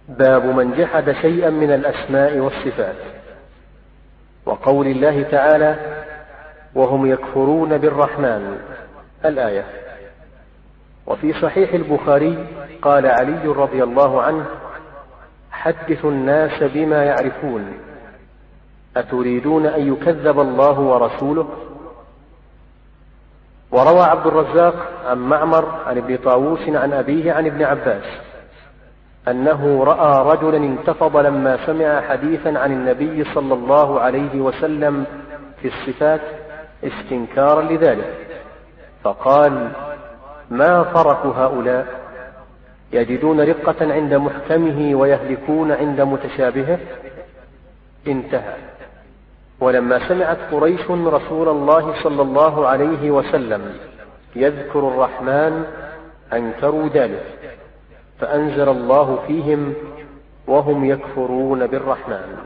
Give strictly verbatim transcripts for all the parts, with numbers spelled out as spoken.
باب من جحد شيئا من الأسماء والصفات. وقول الله تعالى: وهم يكفرون بالرحمن، الآية. وفي صحيح البخاري قال علي رضي الله عنه: حدثوا الناس بما يعرفون، أتريدون أن يكذب الله ورسوله؟ وروى عبد الرزاق عن معمر عن ابن طاووس عن أبيه عن ابن عباس أنه رأى رجلا انتفض لما سمع حديثا عن النبي صلى الله عليه وسلم في الصفات استنكارا لذلك، فقال: ما فرق هؤلاء؟ يجدون رقة عند محكمه ويهلكون عند متشابهه. انتهى. ولما سمعت قريش رسول الله صلى الله عليه وسلم يذكر الرحمن أنكروا ذلك، فأنزل الله فيهم: وهم يكفرون بالرحمن.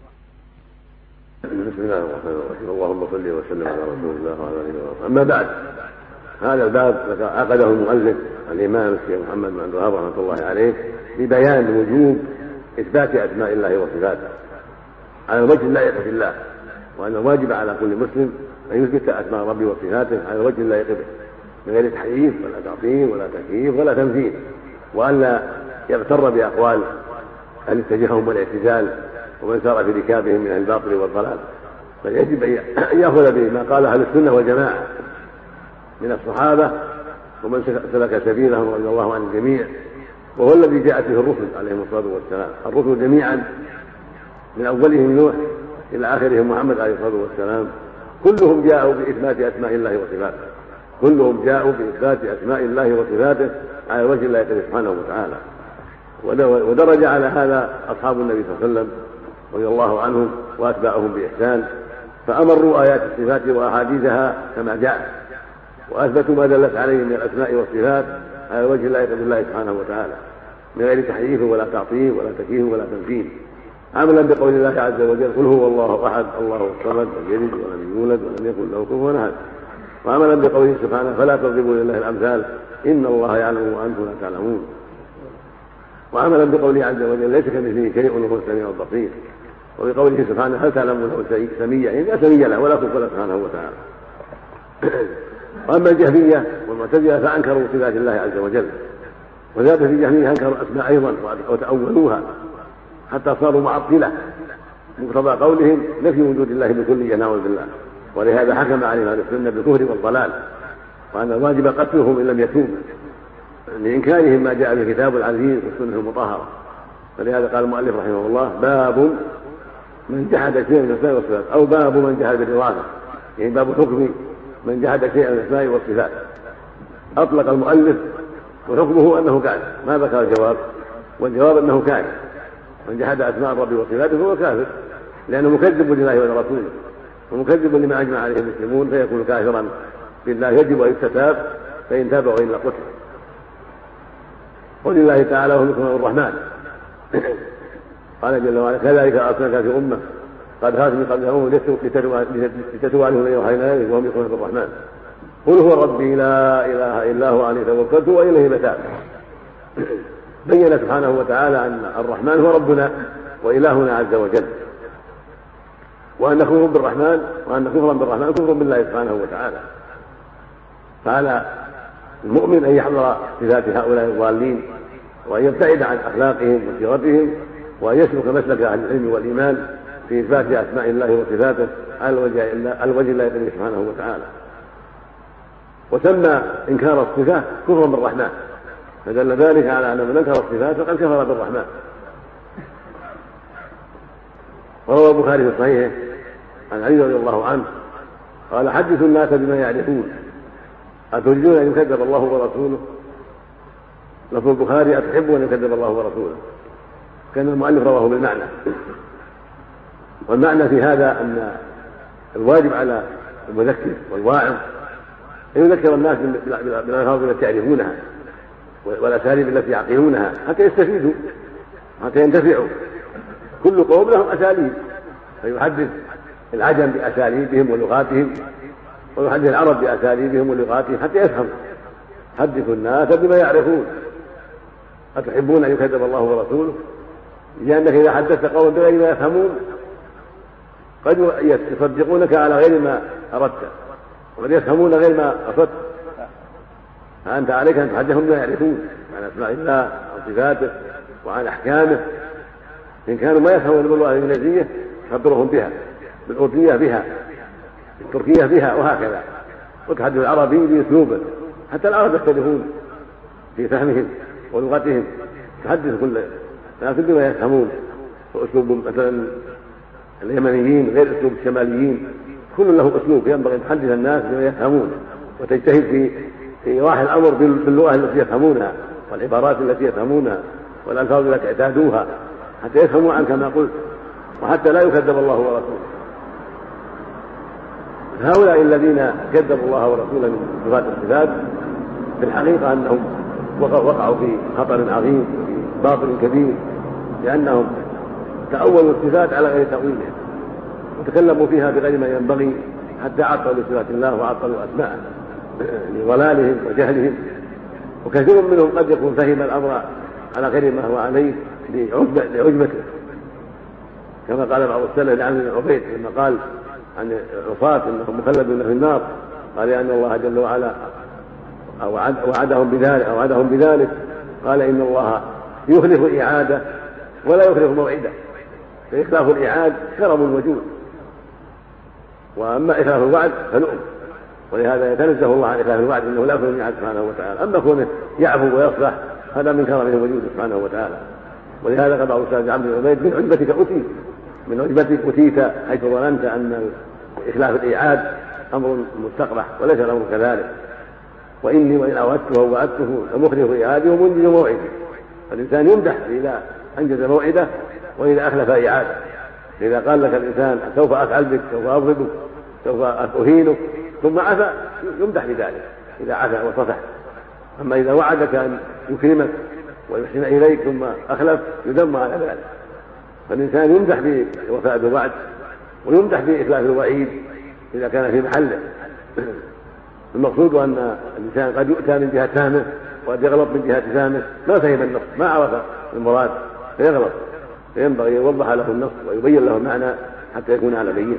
بسم الله الرحمن الرحيم. اللهم صل وسلم على رسول الله وعلى اله وصحبه. اما بعد، هذا الباب عقده المؤلف الامام الشيخ محمد بن عبد الوهاب رحمه الله عليه ببيان وجوب اثبات اسماء الله وصفاته على الوجه اللائق بالله، وان الواجب على كل مسلم ان يثبت اسماء ربه وصفاته على الوجه اللائق به من غير تحريف ولا تعطيل ولا تكييف ولا تمثيل، والا يغتر باقوال اهل التجهم والاعتزال ومن سار في ركابهم من الباطل والضلال، بل يجب ان ياخذ بما قال اهل السنه والجماعه من الصحابه ومن سلك سبيلهم رضي الله عن الجميع، وهو الذي جاءت به الرسل عليهم الصلاه والسلام. الرسل جميعا من اولهم نوح الى اخرهم محمد عليه الصلاه والسلام كلهم جاءوا باثبات اسماء الله وصفاته، كلهم جاءوا باثبات اسماء الله وصفاته على وجه الله سبحانه وتعالى. ودرج على هذا اصحاب النبي صلى الله عليه وسلم رضي الله عنهم واتباعهم باحسان، فامروا ايات الصفات واحاديثها كما جاءت، واثبتوا ما دلت عليه من الاسماء والصفات على وجه الله بالله سبحانه وتعالى من غير تحريف ولا تعطيل ولا تكييف ولا تمثيل، عملا بقول الله عز وجل: قل هو الله احد الله الصمد لم يلد ولم يولد ولم يكن له كفوا احد، وعملا بقوله سبحانه: فلا تضربوا لله الامثال ان الله يعلم وانتم لا تعلمون، وعملا بقوله عز وجل: ليس كمثله شيء وهو السميع البصير، وبقوله سبحانه: هل تعلمون له سميا؟ يعني لا سمي له ولا كفوا سبحانه وتعالى. واما الجهميه والمعتزله فانكروا صفات الله عز وجل، وزاد في الجهميه انكروا الاسماء ايضا وتاولوها حتى صاروا معطله، مقتضى قولهم نفي وجود الله بكلية نعوذ بالله، ولهذا حكم عليهم اهل السنه بالكفر والضلال، وان الواجب قتلهم ان لم يتوبوا لإنكارهم ما جاء في الكتاب العزيز والسنة المطهرة. فلهذا قال المؤلف رحمه الله: باب من جحد شيئا من الأسماء والصفات، أو باب من جحد بالإضافة، يعني باب حكم من جحد شيئا من الأسماء والصفات. أطلق المؤلف وحكمه أنه كافر، ما ذكر الجواب، والجواب أنه كافر. من جحد أسماء الرب وصفاته فهو كافر، لأنه مكذب لله ولرسوله ومكذب لما أجمع عليه المسلمون، فيكون كافرا بالله، يجب أن يستتاب، فإن تاب وإلا قتل. قل الله تعالى: وهم يكفرون بالرحمن. قال جل وعلا: كذلك أرسلناك في أمة قد خلت من قبلهم لتتلو عليهم الذي أوحينا إليك وهم يكفرون بالرحمن قل هو ربي لا إله إلا هو عليه توكلت وإليه متاب. بين سبحانه وتعالى أن الرحمن هو ربنا وإلهنا عز وجل، وأن كفر بالرحمن وأن كفرا بالرحمن كفر بالله سبحانه وتعالى. فعلى المؤمن أن يحضر صفات هؤلاء الضالين، وأن يبتعد عن أخلاقهم وسيرتهم، وأن يسلك مسلك أهل العلم والإيمان في إثبات أسماء الله وصفاته على الوجه الله سبحانه وتعالى. وسمى إنكار الصفات كفرا بالرحمن، فدل ذلك على أن من أنكر الصفات فقد كفر بالرحمن. وروى البخاري في صحيحه عن علي رضي الله عنه قال: حدثوا الناس بما يعرفون، أتريدون أن يكذب الله ورسوله؟ لفظ البخاري: أتحبون أن يكذب الله ورسوله. كان المؤلف رواه بالمعنى، والمعنى في هذا أن الواجب على المذكر والواعظ أن يذكر الناس بالألفاظ التي يعرفونها والأساليب التي يعقلونها حتى يستفيدوا حتى ينتفعوا. كل قوم لهم أساليب، فيحدث العجم بأساليبهم ولغاتهم، ويحدث العرب بأساليبهم ولغاتهم حتى يفهموا. حدثوا الناس بما يعرفون. أتحبون أن يكذب الله ورسوله؟ لأنك إذا حدثت قوم بغير ما يفهمون قد يصدقونك على غير ما أردت، وقد يفهمون غير ما قصدت، فأنت عليك أن تحدثهم بما يعرفون عن أسماء الله عن صفاته وعن أحكامه. إن كانوا ما يفهمون باللغة الإنجليزية خبرهم بها، بالأردية بها، بالتركية بها، وهكذا. وتحدث العربي بأسلوبه، حتى العرب يختلفون في فهمهم ولغتهم، تحدث كل لكن بما يفهمون. وأسلوب مثلا اليمنيين غير أسلوب الشماليين، كل له أسلوب، ينبغي أن تحدث الناس بما يفهمون، وتجتهد في في إيضاح الأمر باللغة التي يفهمونها والعبارات التي يفهمونها والألفاظ التي اعتادوها، حتى يفهموا عنك ما قلت، وحتى لا يكذب الله ورسوله. هؤلاء الذين كذبوا الله ورسوله من صفات الصفات في الحقيقة أنهم وقعوا في خطر عظيم وفي باطل كبير، لأنهم تأولوا الصفات على غير تأويلها وتكلموا فيها بغير ما ينبغي، حتى عطلوا صفات الله وعطلوا أسماءه لضلالهم وجهلهم. وكثير منهم قد يكون فهم الأمر على غير ما هو عليه لعجبته، كما قال بعض السلف لعن بن عبيد لما قال عن العصاة انهم مخلدون في النار، قال لأن الله جل وعلا وعدهم بذلك أو وعدهم بذلك، قال إن الله يخلف الإعادة ولا يخلف موعده، فإخلاف الإعاد كرم الوجود، وأما إخلاف الوعد فنؤم، ولهذا يتنزه الله عن إخلاف الوعد إنه لا يخلف الإعاد سبحانه وتعالى. أما كونه يعفو ويصلح هذا من كرمه الوجود سبحانه وتعالى. ولهذا قال بعض السلف عن بن عبيد من عجبتك أتيت، من عجبتك أتيت حيث ظننت أن إخلاف الإعاد أمر مستقبح، وليس الأمر كذلك. وإني وإن أوعدته ووعدته لمخلف إعادي ومنجز موعدي. فالإنسان يمدح إذا أنجز موعده وإذا أخلف إعادة. إذا قال لك الإنسان سوف أفعل بك، سوف أضربك، سوف أهينك، ثم عفا يمدح بذلك إذا عفا وصفح. أما إذا وعدك أن يكرمك ويحسن إليك ثم أخلف يذم على ذلك. فالإنسان يمدح بوفاء بالوعد ويمدح بإخلاف الوعيد إذا كان في محله. المقصود أن الإنسان قد يؤتى من جهة فهمه وقد يغلط من جهة فهمه، ما فهم النص، ما عرف المراد فيغلط، فينبغي يوضح له النص ويبين له المعنى حتى يكون على بينه.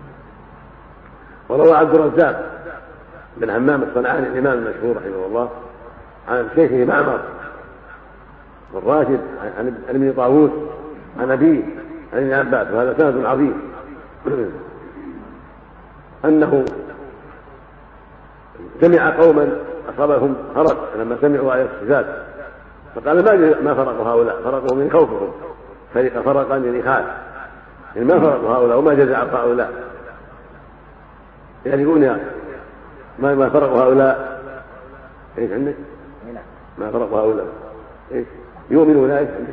وروى عبد الرزاق بن همام الصنعاني الإمام المشهور رحمه الله عن شيخه معمر بن راشد عن ابن طاووس عن أبيه عن ابن عباس، وهذا سند عظيم، أنه سمع قوما أصابهم هرج لما سمعوا آية الصفات، فقال ما ما فرقوا هؤلاء، فرقوا من خوفهم، فرق فرقا يعني خاف، يعني ما فرقوا هؤلاء وما جزع هؤلاء، يعني يقول ما ما فرقوا هؤلاء ايش عندك؟ ما فرقوا هؤلاء ايش؟ يؤمنون ايش عندك؟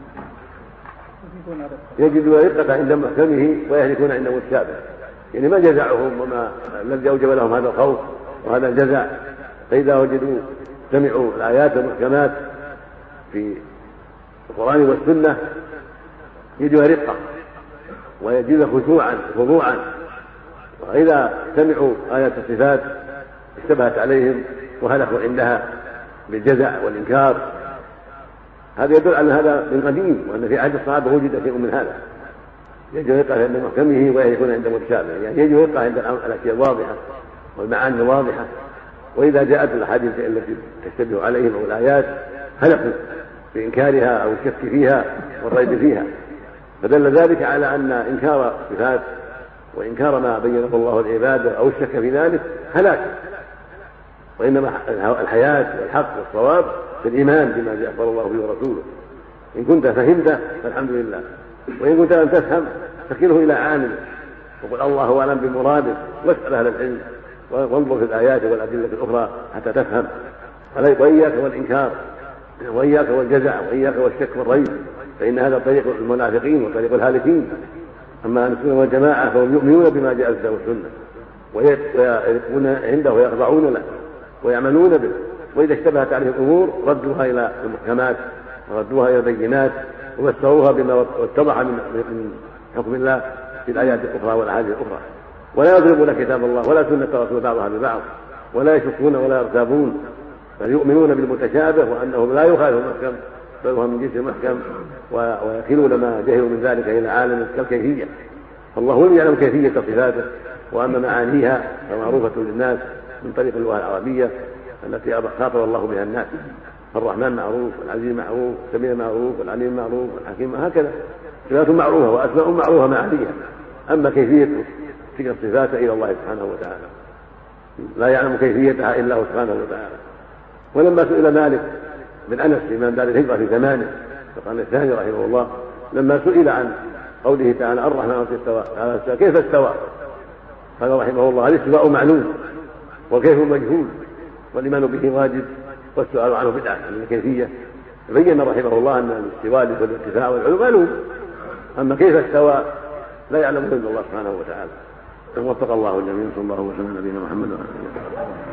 يجدون رقة عند محكمه ويهلكون عند متشابه، يعني ما جزعهم وما الذي اوجب لهم هذا الخوف وهذا الجزع. فإذا وجدوا سمعوا الآيات المحكمات في القرآن والسنة يجدوا رقة ويجدوا خشوعا خضوعا، وإذا سمعوا آيات الصفات اشتبهت عليهم وهلكوا عندها بالجزع والإنكار. هذا يدل على هذا من قديم، وأن في عهد الصحابة وجد شيء من هذا. يجد رقة عند محكمه ويكون عند متشابه، يعني يجد رقة عند الأشياء الواضحة والمعاني واضحة. وإذا جاءت الأحاديث التي تشتبه عليهم أو الآيات هلكوا بإنكارها أو الشك فيها والريب فيها. فدل ذلك على أن إنكار الصفات وإنكار ما بينه الله العباد أو الشك في ذلك هلاك، وإنما الحياة والحق والصواب في الإيمان بما أخبر الله به ورسوله. إن كنت فهمت فالحمد لله، وإن كنت لم تفهم فكله إلى عالم وقل الله أعلم بمراده، واسأل أهل العلم وانظر في الآيات والأدلة الأخرى حتى تفهم. وإياك والإنكار وإياك والجزع وإياك والشك والريب، فإن هذا طريق المنافقين وطريق الهالكين. أما أهل السنة والجماعة فهم يؤمنون بما جاء في السنة ويقفون عنده ويخضعون له ويعملون به، وإذا اشتبهت عليهم الأمور ردوها إلى المحكمات وردوها إلى البينات وفسروها بما اتضح من حكم الله في الآيات الأخرى والأحاديث الأخرى، ولا يضربون كتاب الله ولا سنة رسول بعضها ببعض، ولا يشكون ولا يرتابون، بل يؤمنون بالمتشابه وأنه لا يخالف المحكم بل هو من جنس المحكم، ويكلون ما جهلوا من ذلك إلى عالم كالكيفية. فالله هو يعلم كيفية صفاته، وأما معانيها فمعروفة للناس من طريق اللغة العربية التي خاطب الله بها الناس. الرحمن معروف، والعزيز معروف، السميع معروف، والعليم معروف، والحكيم، هكذا صفات معروفة وأسماء معروفة معانيها. أما كيفية تلك الصفات إلى الله سبحانه وتعالى، لا يعلم كيفيتها إلا هو سبحانه وتعالى. ولما سئل مالك بن أنس إمام دار الهجرة في زمانه في القرن الثاني رحمه الله، لما سئل عن قوله تعالى الرحمن استوى تعالى كيف استوى، قال رحمه الله الاستواء معلوم والكيف مجهول والإيمان به واجب والسؤال عنه بدعة. من الكيفية بين رحمه الله أن الاستواء والارتفاع والعلو معلوم، أما كيف استوى لا يعلم إلا الله سبحانه وتعالى. وفق الله الجميع. صلى الله وسلم على نبينا محمد وعلى اله وصحبه.